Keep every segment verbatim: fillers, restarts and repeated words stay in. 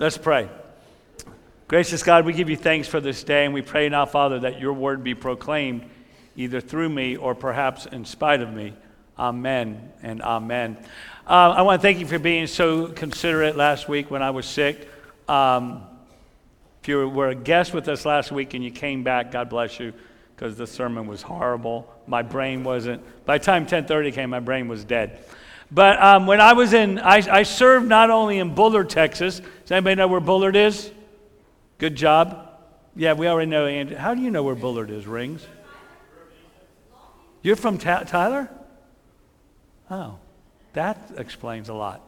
Let's pray. Gracious God, we give you thanks for this day, and we pray now, Father, that your word be proclaimed either through me or perhaps in spite of me. Amen and amen. Uh, I want to thank you for being so considerate last week when I was sick. Um, if you were a guest with us last week and you came back, God bless you, because the sermon was horrible. My brain wasn't, by the time ten thirty came, my brain was dead. But um, when I was in, I, I served not only in Bullard, Texas. Does anybody know where Bullard is? Good job. Yeah, we already know, Andrew. How do you know where Bullard is, Rings? You're from Ta- Tyler? Oh, that explains a lot.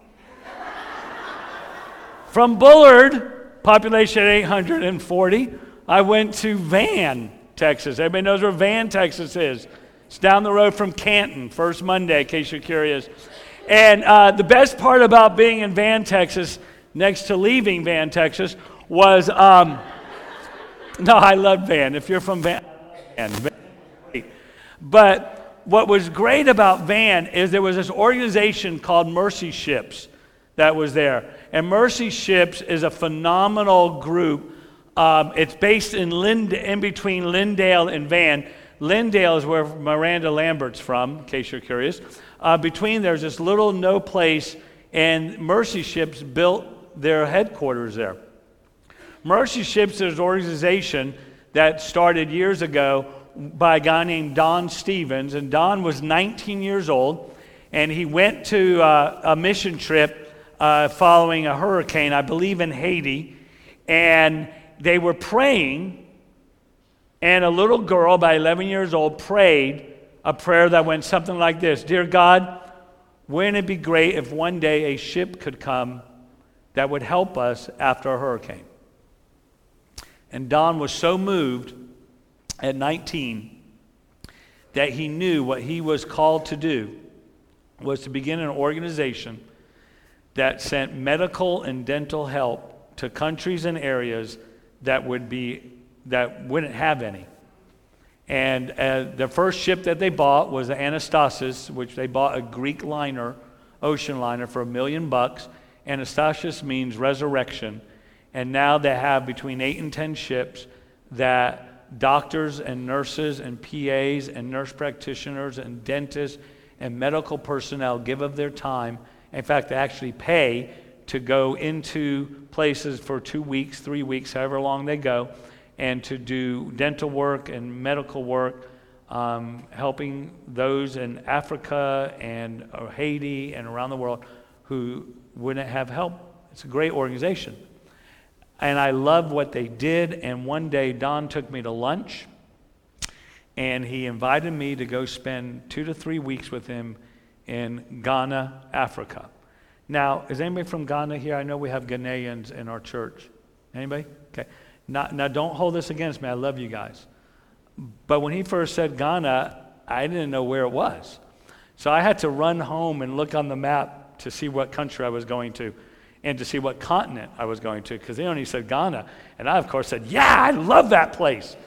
From Bullard, population eight hundred forty, I went to Van, Texas. Everybody knows where Van, Texas is. It's down the road from Canton, First Monday, in case you're curious. And uh, the best part about being in Van, Texas, next to leaving Van, Texas, was, um, no, I love Van. If you're from Van, Van, Van great. But what was great about Van is there was this organization called Mercy Ships that was there. And Mercy Ships is a phenomenal group. Um, it's based in Lind- in between Lindale and Van. Lindale is where Miranda Lambert's from, in case you're curious. Uh, between there's this little no place, and Mercy Ships built their headquarters there. Mercy Ships is an organization that started years ago by a guy named Don Stevens, and Don was nineteen years old, and he went to uh, a mission trip uh, following a hurricane, I believe in Haiti, and they were praying, and a little girl about eleven years old prayed a prayer that went something like this: Dear God, wouldn't it be great if one day a ship could come that would help us after a hurricane? And Don was so moved at nineteen that he knew what he was called to do was to begin an organization that sent medical and dental help to countries and areas that would be that wouldn't have any. And uh, the first ship that they bought was the Anastasis, which they bought a Greek liner, ocean liner, for a million bucks. Anastasis means resurrection. And now they have between eight and ten ships that doctors and nurses and P As and nurse practitioners and dentists and medical personnel give of their time. In fact, they actually pay to go into places for two weeks, three weeks, however long they go, and to do dental work and medical work, um, helping those in Africa and uh, Haiti and around the world who wouldn't have help. It's a great organization. And I love what they did, and one day Don took me to lunch, and he invited me to go spend two to three weeks with him in Ghana, Africa. Now, is anybody from Ghana here? I know we have Ghanaians in our church. Anybody? Okay. Now, now, don't hold this against me. I love you guys. But when he first said Ghana, I didn't know where it was. So I had to run home and look on the map to see what country I was going to and to see what continent I was going to, because he only said Ghana. And I, of course, said, yeah, I love that place.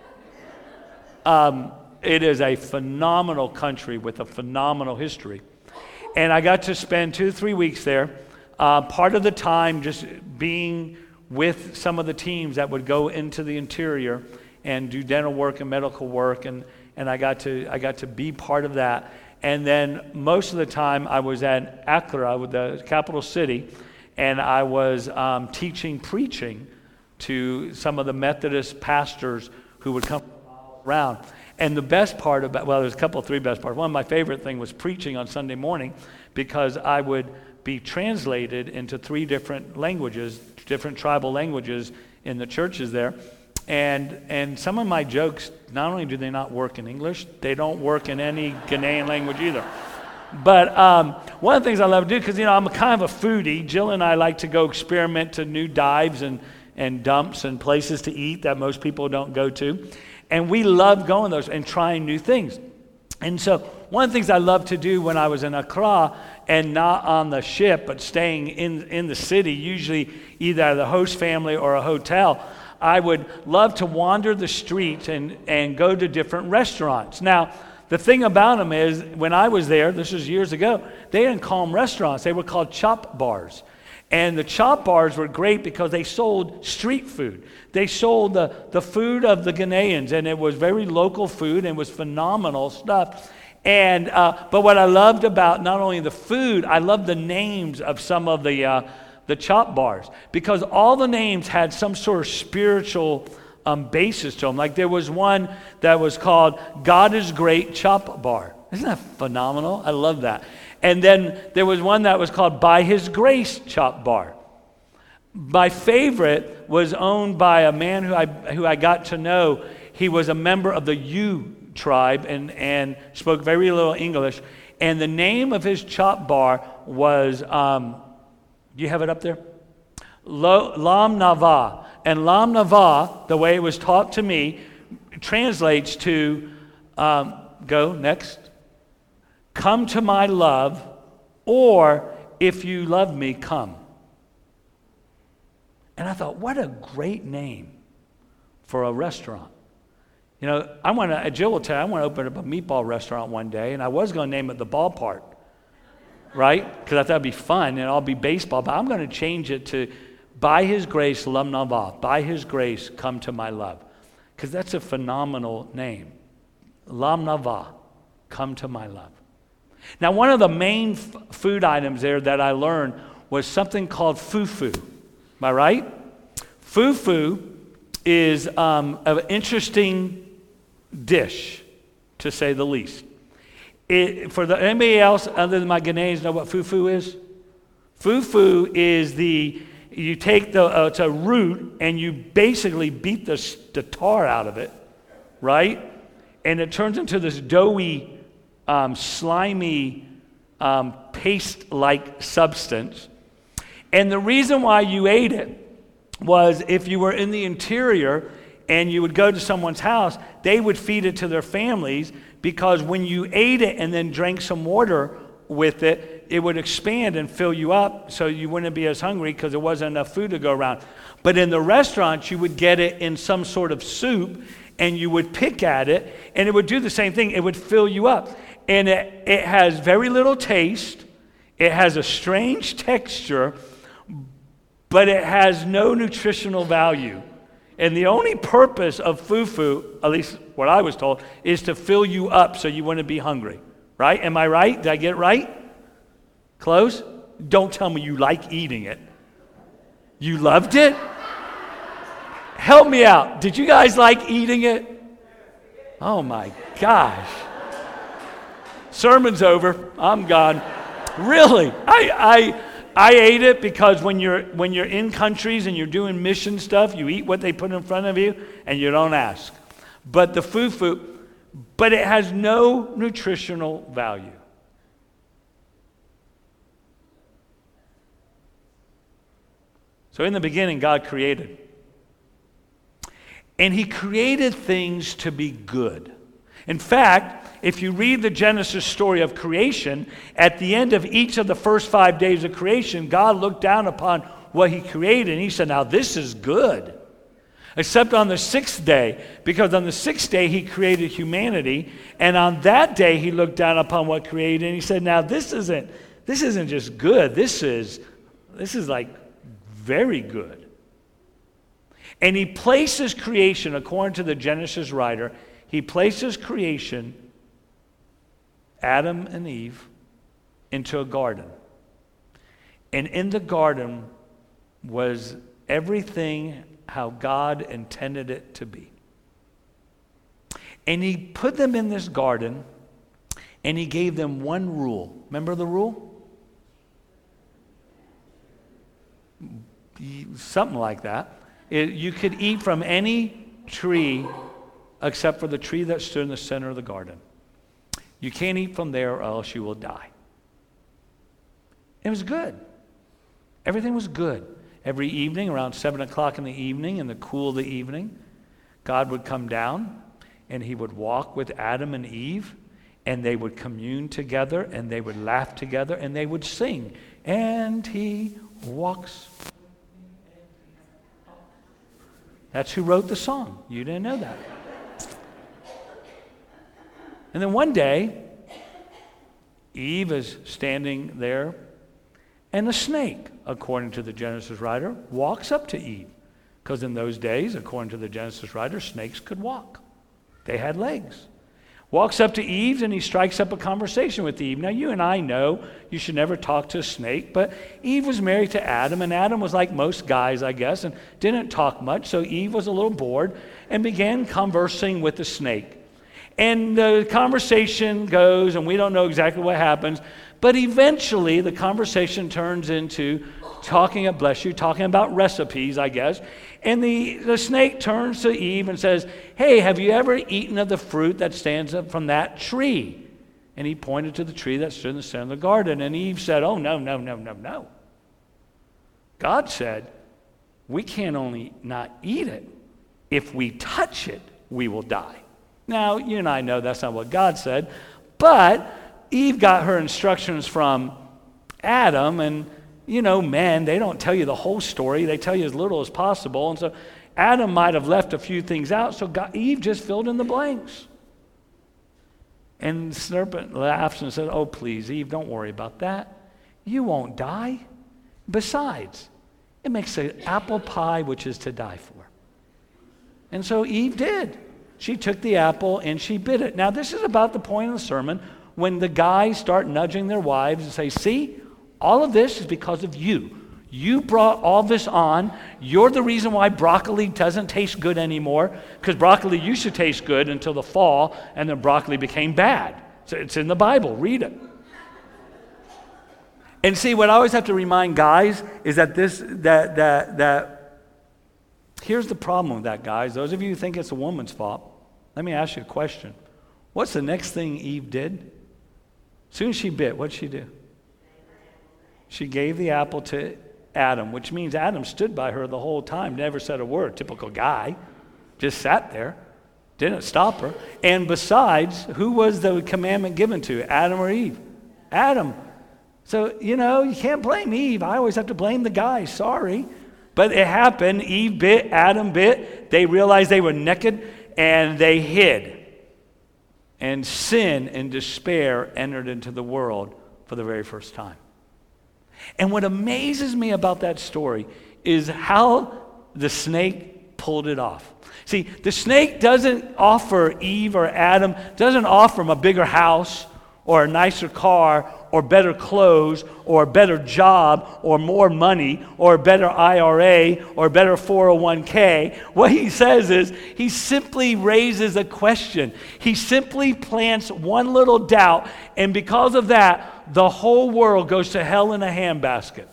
Um, it is a phenomenal country with a phenomenal history. And I got to spend two, three weeks there, uh, part of the time just being with some of the teams that would go into the interior and do dental work and medical work, and, and I got to I got to be part of that. And then most of the time I was at Accra, with the capital city, and I was um, teaching, preaching to some of the Methodist pastors who would come around. And the best part about, well, there's a couple of three best parts. One of my favorite thing was preaching on Sunday morning, because I would be translated into three different languages, different tribal languages in the churches there. And and some of my jokes, not only do they not work in English, they don't work in any Ghanaian language either. But um, one of the things I love to do, because, you know, I'm a kind of a foodie. Jill and I like to go experiment to new dives and, and dumps and places to eat that most people don't go to. And we love going those and trying new things. And so one of the things I loved to do when I was in Accra, and not on the ship, but staying in, in the city, usually either the host family or a hotel, I would love to wander the streets and, and go to different restaurants. Now, the thing about them is, when I was there, this was years ago, they didn't call them restaurants. They were called chop bars. And the chop bars were great because they sold street food. They sold the, the food of the Ghanaians, and it was very local food and was phenomenal stuff. And uh, but what I loved about not only the food, I loved the names of some of the uh, the chop bars, because all the names had some sort of spiritual um, basis to them. Like there was one that was called God is Great Chop Bar. Isn't that phenomenal? I love that. And then there was one that was called By His Grace Chop Bar. My favorite was owned by a man who I who I got to know. He was a member of the U tribe and, and spoke very little English. And the name of his chop bar was, um, do you have it up there? Lo, Lam Nava. And Lam Nava, the way it was taught to me, translates to, um, go next, come to my love, or if you love me, come. And I thought, what a great name for a restaurant. You know, I want to, Jill will tell you, I want to open up a meatball restaurant one day, and I was going to name it the Ballpark, right? Because I thought it'd be fun, and I'll be baseball, but I'm going to change it to, by His grace, Lam Nava, by His grace, come to my love. Because that's a phenomenal name. Lam Nava, come to my love. Now, one of the main f- food items there that I learned was something called fufu. Am I right? Fufu is um, an interesting dish, to say the least. It, for the, anybody else other than my Ghanaians know what fufu is? Fufu is the, you take the, uh, it's a root and you basically beat the, the tar out of it, right? And it turns into this doughy, um, slimy, um, paste-like substance. And the reason why you ate it was if you were in the interior and you would go to someone's house, they would feed it to their families, because when you ate it and then drank some water with it, it would expand and fill you up so you wouldn't be as hungry because there wasn't enough food to go around. But in the restaurants, you would get it in some sort of soup and you would pick at it and it would do the same thing. It would fill you up. And it, it has very little taste. It has a strange texture, but it has no nutritional value. And the only purpose of fufu, at least what I was told, is to fill you up so you wouldn't be hungry. Right? Am I right? Did I get it right? Close? Don't tell me you like eating it. You loved it? Help me out. Did you guys like eating it? Oh my gosh. Sermon's over. I'm gone. Really? I... I I ate it because when you're when you're in countries and you're doing mission stuff, you eat what they put in front of you and you don't ask. But the fufu, but it has no nutritional value. So in the beginning, God created. And He created things to be good. In fact, if you read the Genesis story of creation, at the end of each of the first five days of creation, God looked down upon what He created, and He said, now this is good. Except on the sixth day, because on the sixth day He created humanity, and on that day He looked down upon what created, and He said, now this isn't, this isn't just good, this is, this is like very good. And He places creation, according to the Genesis writer, He places creation, Adam and Eve, into a garden. And in the garden was everything how God intended it to be. And He put them in this garden, and He gave them one rule. Remember the rule? Something like that. It, you could eat from any tree except for the tree that stood in the center of the garden. You can't eat from there or else you will die. It was good. Everything was good. Every evening, around seven o'clock in the evening, in the cool of the evening, God would come down and He would walk with Adam and Eve, and they would commune together, and they would laugh together, and they would sing. And He walks. That's who wrote the song. You didn't know that. And then one day, Eve is standing there, And the snake, according to the Genesis writer, walks up to Eve. Because in those days, according to the Genesis writer, snakes could walk. They had legs. Walks up to Eve and he strikes up a conversation with Eve. Now, you and I know you should never talk to a snake, but Eve was married to Adam, and Adam was like most guys, I guess, and didn't talk much, so Eve was a little bored and began conversing with the snake. And the conversation goes, and we don't know exactly what happens, but eventually the conversation turns into talking, bless you, talking about recipes, I guess. And the, the snake turns to Eve and says, hey, have you ever eaten of the fruit that stands up from that tree? And he pointed to the tree that stood in the center of the garden. And Eve said, oh, no, no, no, no, no. God said, we can't only not eat it. If we touch it, we will die. Now, you and I know that's not what God said, but Eve got her instructions from Adam, and you know, men, they don't tell you the whole story. They tell you as little as possible. And so Adam might have left a few things out, so God, Eve just filled in the blanks. And the serpent laughs and said, oh, please, Eve, don't worry about that. You won't die. Besides, it makes an apple pie which is to die for. And so Eve did. She took the apple and she bit it. Now, this is about the point of the sermon when the guys start nudging their wives and say, see, all of this is because of you. You brought all this on. You're the reason why broccoli doesn't taste good anymore, because broccoli used to taste good until the fall, and then broccoli became bad. So it's in the Bible. Read it. And see, what I always have to remind guys is that this, that, that, that, here's the problem with that, guys. Those of you who think it's a woman's fault, let me ask you a question. What's the next thing Eve did? As soon as she bit, what'd she do? She gave the apple to Adam, which means Adam stood by her the whole time, never said a word. Typical guy. Just sat there, didn't stop her. And besides, who was the commandment given to, Adam or Eve? Adam. So, you know, you can't blame Eve. I always have to blame the guy. Sorry. But it happened. Eve bit, Adam bit. They realized they were naked, and they hid. And sin and despair entered into the world for the very first time. And what amazes me about that story is how the snake pulled it off. See, the snake doesn't offer Eve or Adam, doesn't offer them a bigger house or a nicer car or better clothes or a better job or more money or a better I R A or a better four oh one k. What he says is he simply raises a question. He simply plants one little doubt, and because of that, the whole world goes to hell in a handbasket.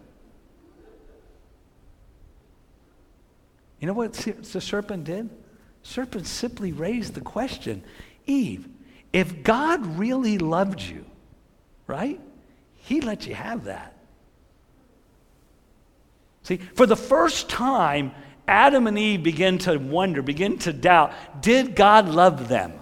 You know what the serpent did? The serpent simply raised the question, Eve, if God really loved you, right? He let you have that. See, for the first time, Adam and Eve begin to wonder, begin to doubt, did God love them?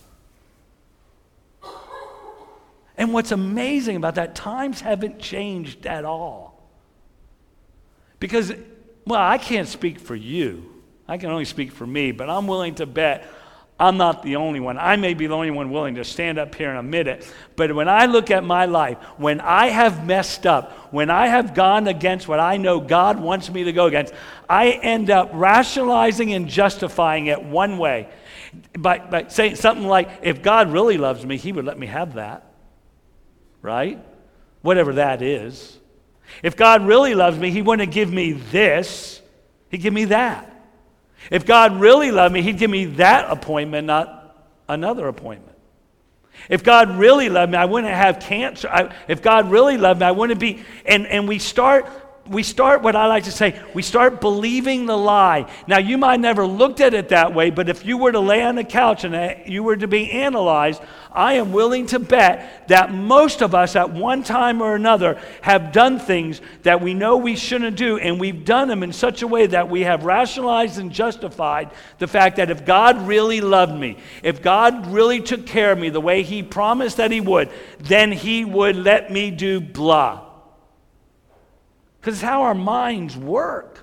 And what's amazing about that, times haven't changed at all. Because, well, I can't speak for you. I can only speak for me, but I'm willing to bet I'm not the only one. I may be the only one willing to stand up here and admit it. But when I look at my life, when I have messed up, when I have gone against what I know God wants me to go against, I end up rationalizing and justifying it one way. By, by saying something like, if God really loves me, he would let me have that. Right? Whatever that is. If God really loves me, he wouldn't give me this. He'd give me that. If God really loved me, he'd give me that appointment, not another appointment. If God really loved me, I wouldn't have cancer. I, if God really loved me, I wouldn't be. And, and we start, we start what I like to say, we start believing the lie. Now, you might never looked at it that way, but if you were to lay on the couch and you were to be analyzed, I am willing to bet that most of us at one time or another have done things that we know we shouldn't do, and we've done them in such a way that we have rationalized and justified the fact that if God really loved me, if God really took care of me the way he promised that he would, then he would let me do blah. Because it's how our minds work.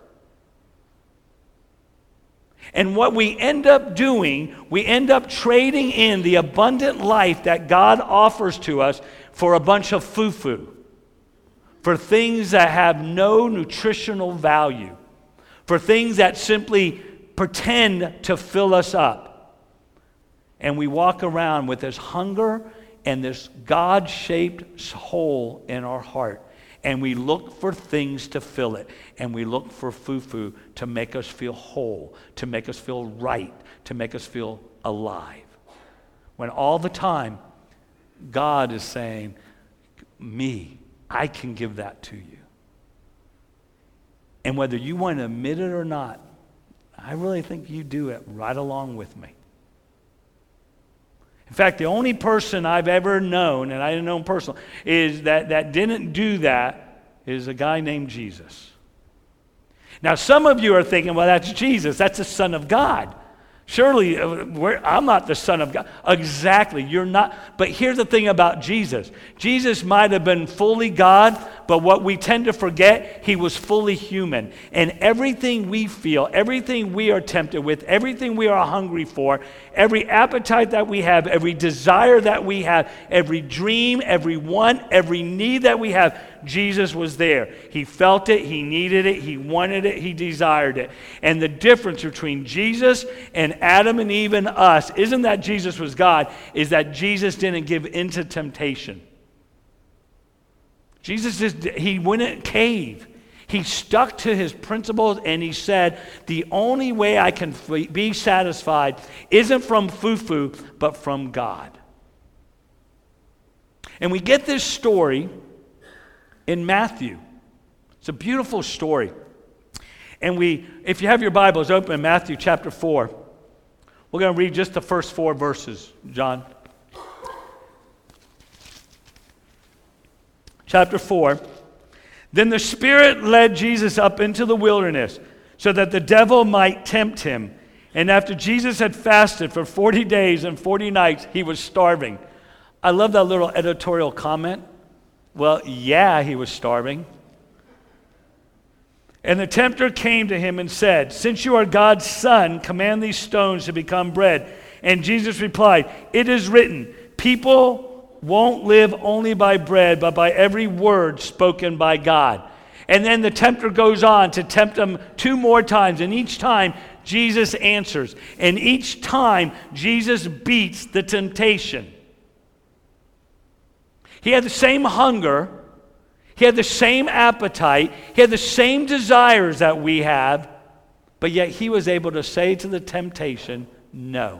And what we end up doing, we end up trading in the abundant life that God offers to us for a bunch of foo-foo, for things that have no nutritional value, for things that simply pretend to fill us up. And we walk around with this hunger and this God-shaped hole in our heart. And we look for things to fill it. And we look for fufu to make us feel whole, to make us feel right, to make us feel alive. When all the time, God is saying, me, I can give that to you. And whether you want to admit it or not, I really think you do it right along with me. In fact, the only person I've ever known, and I didn't know him personally, is that, that didn't do that is a guy named Jesus. Now, some of you are thinking, well, that's Jesus. That's the Son of God. Surely, uh, we're, I'm not the Son of God. Exactly, you're not. But here's the thing about Jesus. Jesus might have been fully God, but what we tend to forget, he was fully human. And everything we feel, everything we are tempted with, everything we are hungry for, every appetite that we have, every desire that we have, every dream, every want, every need that we have, Jesus was there. He felt it, he needed it, he wanted it, he desired it. And the difference between Jesus and Adam and Eve and us isn't that Jesus was God, is that Jesus didn't give into temptation. Jesus just, he wouldn't cave. He stuck to his principles and he said, the only way I can f- be satisfied isn't from fufu, but from God. And we get this story in Matthew. It's a beautiful story. And we, if you have your Bibles open in Matthew chapter four, we're going to read just the first four verses, John. Chapter four. Then the Spirit led Jesus up into the wilderness so that the devil might tempt him. And after Jesus had fasted for forty days and forty nights, he was starving. I love that little editorial comment. Well, yeah, he was starving. And the tempter came to him and said, since you are God's son, command these stones to become bread. And Jesus replied, it is written, people won't live only by bread, but by every word spoken by God. And then the tempter goes on to tempt him two more times. And each time, Jesus answers. And each time, Jesus beats the temptation. He had the same hunger. He had the same appetite. He had the same desires that we have. But yet he was able to say to the temptation, no.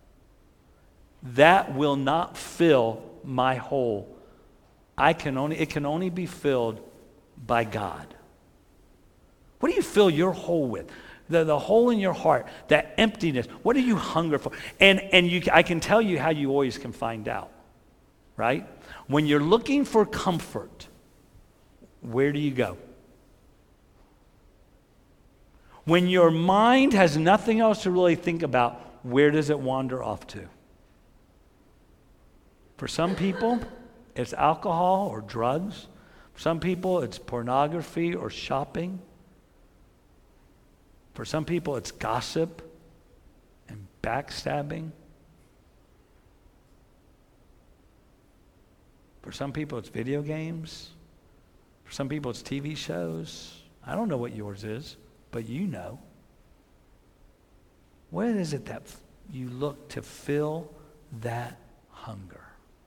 That will not fill my hole. I can only, it can only be filled by God. What do you fill your hole with? The, the hole in your heart, that emptiness. What do you hunger for? And, and you, I can tell you how you always can find out, right? When you're looking for comfort, where do you go? When your mind has nothing else to really think about, where does it wander off to? For some people, it's alcohol or drugs. For some people, it's pornography or shopping. For some people, it's gossip and backstabbing. For some people, it's video games. For some people, it's T V shows. I don't know what yours is, but you know. What is it that you look to fill that hunger?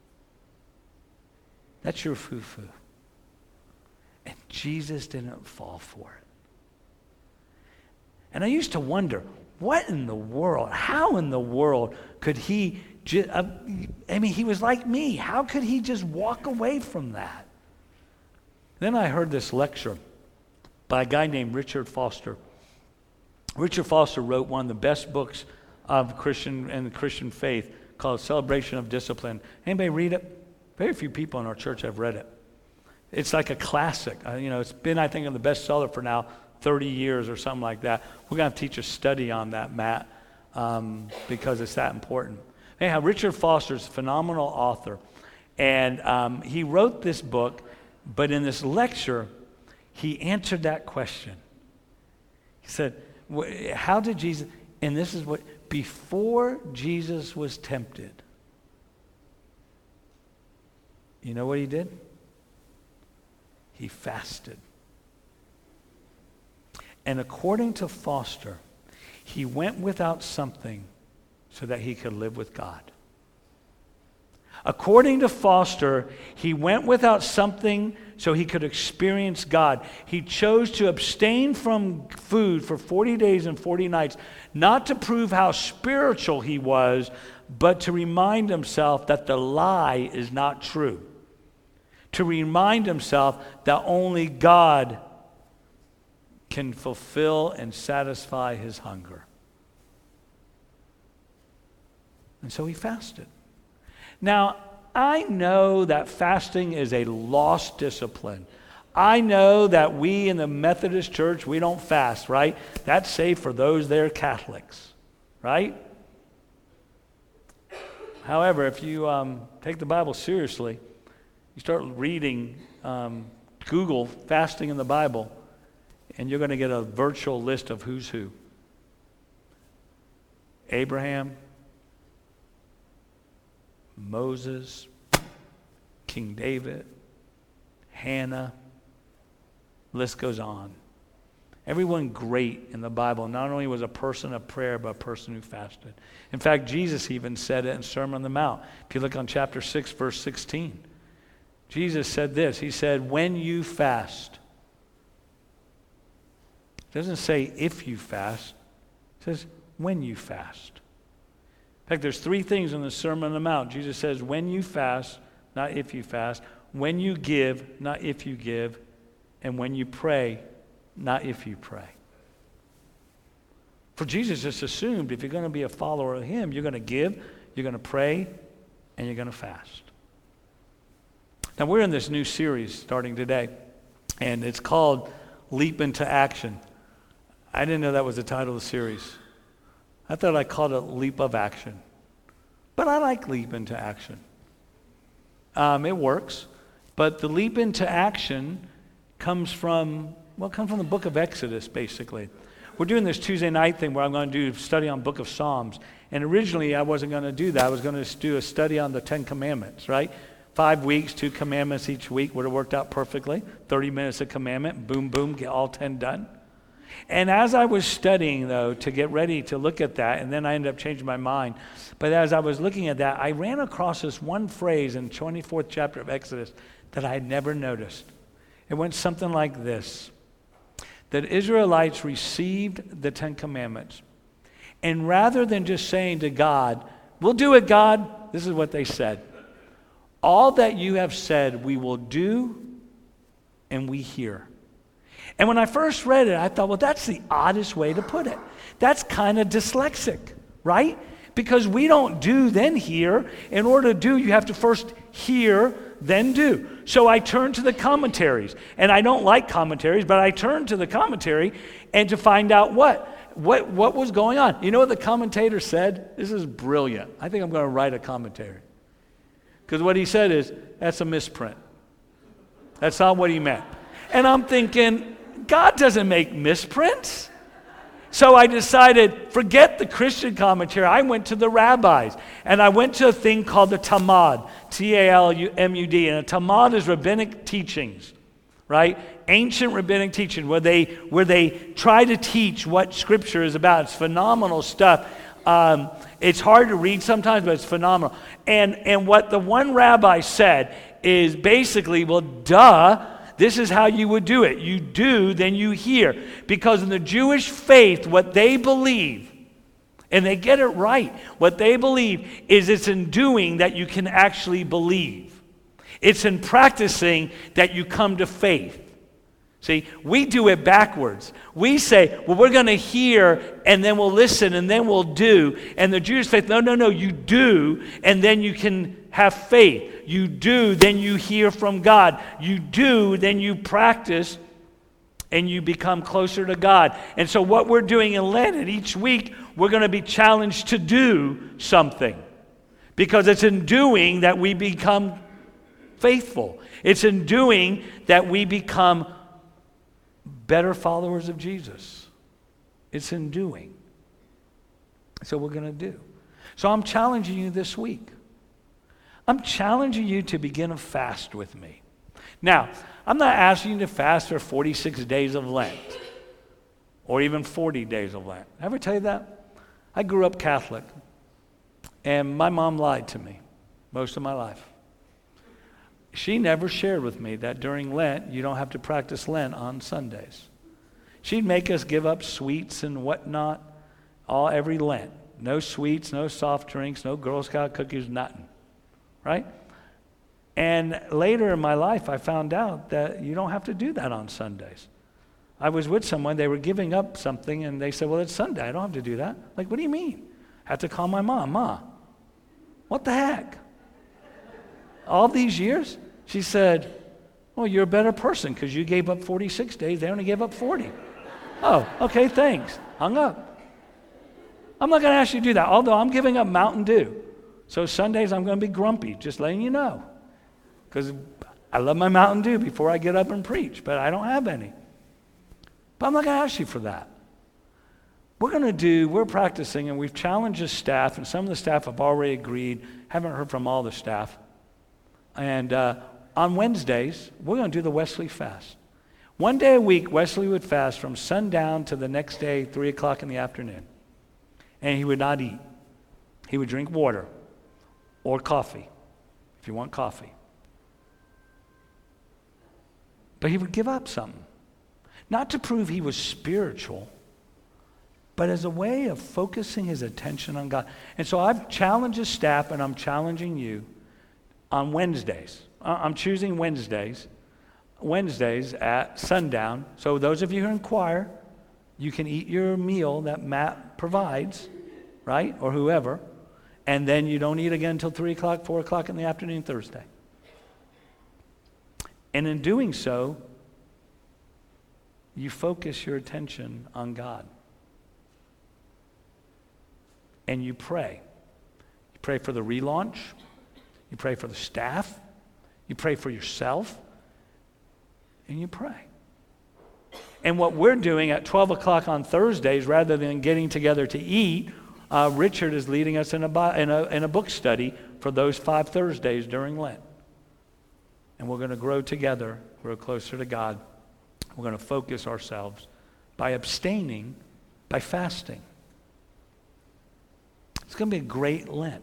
That's your fufu. And Jesus didn't fall for it. And I used to wonder, what in the world, how in the world could he just, uh, I mean, he was like me. How could he just walk away from that? Then I heard this lecture by a guy named Richard Foster. Richard Foster wrote one of the best books of Christian and the Christian faith called Celebration of Discipline. Anybody read it? Very few people in our church have read it. It's like a classic. Uh, you know, it's been, I think, on the bestseller for now thirty years or something like that. We're going to teach a study on that, Matt, um, because it's that important. Anyhow, Richard Foster is a phenomenal author. And um, he wrote this book, but in this lecture, he answered that question. He said, how did Jesus, and this is what, before Jesus was tempted, you know what he did? he fasted. And according to Foster, he went without something so that he could live with God. According to Foster, he went without something so he could experience God. He chose to abstain from food for forty days and forty nights, not to prove how spiritual he was, but to remind himself that the lie is not true. To remind himself that only God can fulfill and satisfy his hunger. And so he fasted. Now, I know that fasting is a lost discipline. I know that we in the Methodist Church, we don't fast, right? That's safe for those that are Catholics, right? However, if you um, take the Bible seriously, you start reading, um, Google fasting in the Bible, and you're going to get a virtual list of who's who. Abraham, Moses, King David, Hannah, list goes on. Everyone great in the Bible not only was a person of prayer, but a person who fasted. In fact, Jesus even said it in Sermon on the Mount. If you look on chapter six, verse sixteen, Jesus said this. He said, when you fast. It doesn't say if you fast. It says when you fast. In fact, there's three things in the Sermon on the Mount. Jesus says, when you fast, not if you fast. When you give, not if you give. And when you pray, not if you pray. For Jesus just assumed if you're going to be a follower of him, you're going to give, you're going to pray, and you're going to fast. Now, we're in this new series starting today, and it's called Leap into Action. I didn't know that was the title of the series. I thought I called it Leap of Action. But I like Leap into Action. Um, it works. But the leap into action comes from, well, it comes from the book of Exodus, basically. We're doing this Tuesday night thing where I'm going to do a study on book of Psalms. And originally, I wasn't going to do that. I was going to do a study on the Ten Commandments, right? Five weeks, two commandments each week would have worked out perfectly. thirty minutes a commandment, boom, boom, get all ten done. And as I was studying, though, to get ready to look at that, and then I ended up changing my mind, but as I was looking at that, I ran across this one phrase in the twenty-fourth chapter of Exodus that I had never noticed. It went something like this, that Israelites received the Ten Commandments, and rather than just saying to God, we'll do it, God, this is what they said. All that you have said we will do and we hear. And when I first read it, I thought, well, that's the oddest way to put it. That's kind of dyslexic, right? Because we don't do, then hear. In order to do, you have to first hear, then do. So I turned to the commentaries. And I don't like commentaries, but I turned to the commentary and to find out what? What, what was going on. You know what the commentator said? This is brilliant. I think I'm going to write a commentary. Because what he said is, that's a misprint. That's not what he meant. And I'm thinking, God doesn't make misprints. So I decided, forget the Christian commentary. I went to the rabbis, and I went to a thing called the Talmud, T A L M U D. And a Talmud is rabbinic teachings, right? Ancient rabbinic teaching where they where they try to teach what Scripture is about. It's phenomenal stuff. Um, it's hard to read sometimes, but it's phenomenal. And and what the one rabbi said is basically, well, duh. This is how you would do it. You do, then you hear. Because in the Jewish faith, what they believe, and they get it right, what they believe is it's in doing that you can actually believe. It's in practicing that you come to faith. See, we do it backwards. We say, well, we're going to hear, and then we'll listen, and then we'll do. And the Jewish faith, no, no, no, you do, and then you can have faith. You do, then you hear from God. You do, then you practice, and you become closer to God. And so what we're doing in Lent, and each week, we're going to be challenged to do something. Because it's in doing that we become faithful. It's in doing that we become better followers of Jesus. It's in doing. So we're going to do. So I'm challenging you this week. I'm challenging you to begin a fast with me. Now, I'm not asking you to fast for forty-six days of Lent or even forty days of Lent. Ever tell you that? I grew up Catholic, and my mom lied to me most of my life. She never shared with me that during Lent, you don't have to practice Lent on Sundays. She'd make us give up sweets and whatnot all every Lent. No sweets, no soft drinks, no Girl Scout cookies, nothing, right? And later in my life, I found out that you don't have to do that on Sundays. I was with someone, they were giving up something, and they said, well, it's Sunday, I don't have to do that. Like, what do you mean? I had to call my mom. Ma, what the heck? All these years? She said, well, you're a better person because you gave up forty-six days. They only gave up forty. Oh, okay, thanks. Hung up. I'm not going to ask you to do that, although I'm giving up Mountain Dew. So Sundays I'm going to be grumpy, just letting you know. Because I love my Mountain Dew before I get up and preach, but I don't have any. But I'm not going to ask you for that. We're going to do, we're practicing, and we've challenged the staff, and some of the staff have already agreed. Haven't heard from all the staff. And uh, on Wednesdays, we're going to do the Wesley fast. One day a week, Wesley would fast from sundown to the next day, three o'clock in the afternoon. And he would not eat. He would drink water or coffee, if you want coffee. But he would give up something. Not to prove he was spiritual, but as a way of focusing his attention on God. And so I've challenged the staff, and I'm challenging you on Wednesdays. I'm choosing Wednesdays. Wednesdays at sundown. So those of you who inquire, you can eat your meal that Matt provides, right? Or whoever. And then you don't eat again until three o'clock, four o'clock in the afternoon Thursday. And in doing so, you focus your attention on God. And you pray. You pray for the relaunch. You pray for the staff. You pray for yourself. And you pray. And what we're doing at twelve o'clock on Thursdays, rather than getting together to eat, uh, Richard is leading us in a, in, a, in a book study for those five Thursdays during Lent. And we're going to grow together, grow closer to God. We're going to focus ourselves by abstaining, by fasting. It's going to be a great Lent.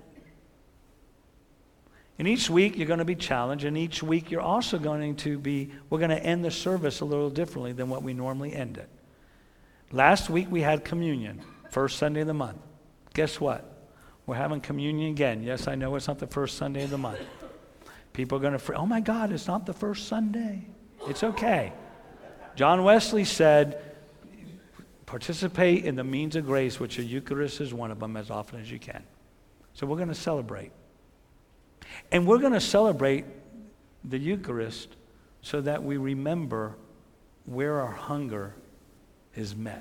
And each week you're going to be challenged, and each week you're also going to be, we're going to end the service a little differently than what we normally end it. Last week we had communion, first Sunday of the month. Guess what? We're having communion again. Yes, I know it's not the first Sunday of the month. People are going to, fr- oh my God, it's not the first Sunday. It's okay. John Wesley said, participate in the means of grace, which the Eucharist is one of them, as often as you can. So we're going to celebrate. And we're going to celebrate the Eucharist so that we remember where our hunger is met.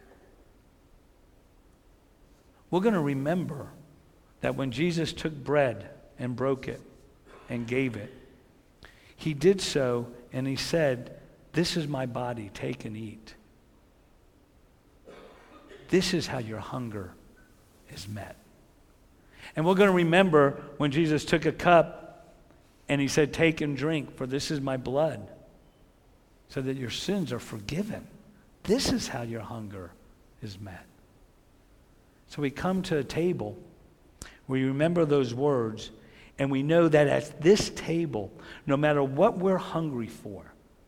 We're going to remember that when Jesus took bread and broke it and gave it, he did so and he said, this is my body, take and eat. This is how your hunger is met. And we're going to remember when Jesus took a cup and he said, take and drink, for this is my blood, so that your sins are forgiven. This is how your hunger is met. So we come to a table where we remember those words, and we know that at this table, no matter what we're hungry for,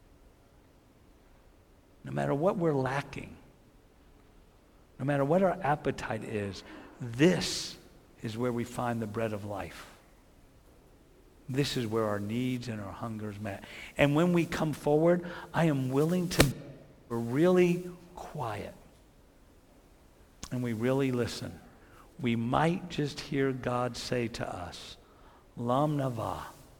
no matter what we're lacking, no matter what our appetite is, this is where we find the bread of life. This is where our needs and our hunger is met. And when we come forward, I am willing to be really quiet. And we really listen. We might just hear God say to us, Lam Nava,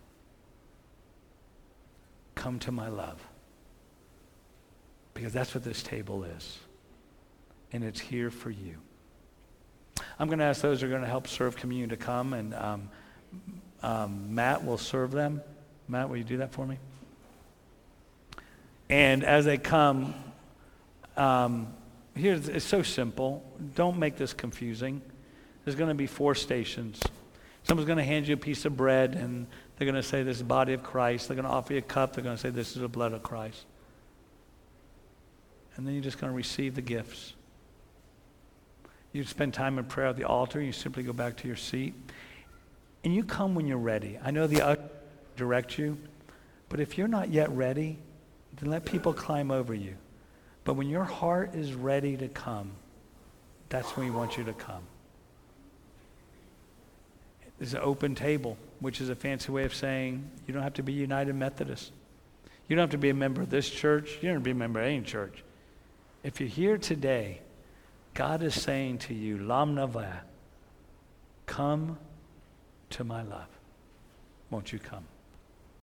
come to my love. Because that's what this table is. And it's here for you. I'm going to ask those who are going to help serve communion to come, and um, um, Matt will serve them. Matt, will you do that for me? And as they come, um, here's, it's so simple. Don't make this confusing. There's going to be four stations. Someone's going to hand you a piece of bread, and They're going to say, this is the body of Christ. They're going to offer you a cup. They're going to say, this is the blood of Christ. And then you're just going to receive the gifts. You spend time in prayer at the altar. You simply go back to your seat. And you come when you're ready. I know the usher direct you, but if you're not yet ready, then let people climb over you. But when your heart is ready to come, that's when we want you to come. There's an open table, which is a fancy way of saying you don't have to be United Methodist. You don't have to be a member of this church. You don't have to be a member of any church. If you're here today, God is saying to you, Lam Nava, come to my love. Won't you come?